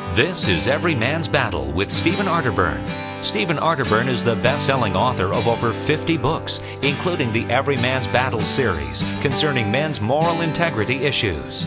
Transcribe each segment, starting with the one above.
This is Every Man's Battle with Stephen Arterburn. Stephen Arterburn is the best-selling author of over 50 books, including the Every Man's Battle series concerning men's moral integrity issues.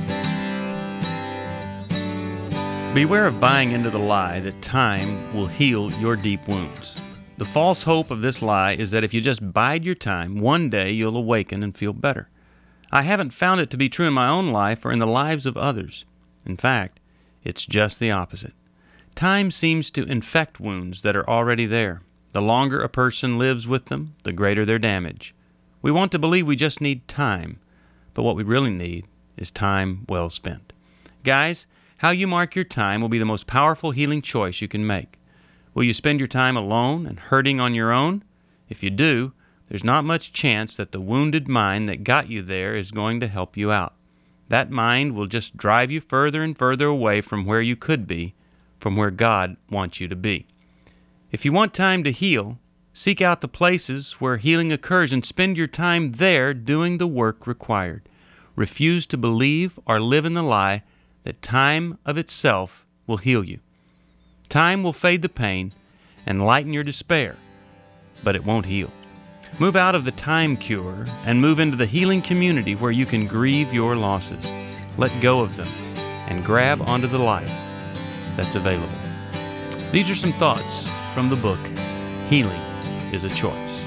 Beware of buying into the lie that time will heal your deep wounds. The false hope of this lie is that if you just bide your time, one day you'll awaken and feel better. I haven't found it to be true in my own life or in the lives of others. In fact, it's just the opposite. Time seems to infect wounds that are already there. The longer a person lives with them, the greater their damage. We want to believe we just need time, but what we really need is time well spent. Guys, how you mark your time will be the most powerful healing choice you can make. Will you spend your time alone and hurting on your own? If you do, there's not much chance that the wounded mind that got you there is going to help you out. That mind will just drive you further and further away from where you could be, from where God wants you to be. If you want time to heal, seek out the places where healing occurs and spend your time there doing the work required. Refuse to believe or live in the lie that time of itself will heal you. Time will fade the pain and lighten your despair, but it won't heal. Move out of the time cure and move into the healing community where you can grieve your losses. Let go of them and grab onto the life that's available. These are some thoughts from the book, Healing is a Choice.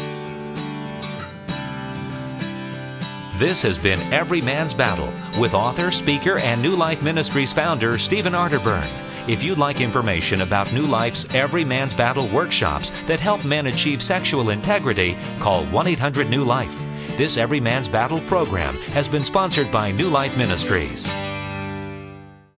This has been Every Man's Battle with author, speaker, and New Life Ministries founder Stephen Arterburn. If you'd like information about New Life's Every Man's Battle workshops that help men achieve sexual integrity, call 1-800-NEW-LIFE. This Every Man's Battle program has been sponsored by New Life Ministries.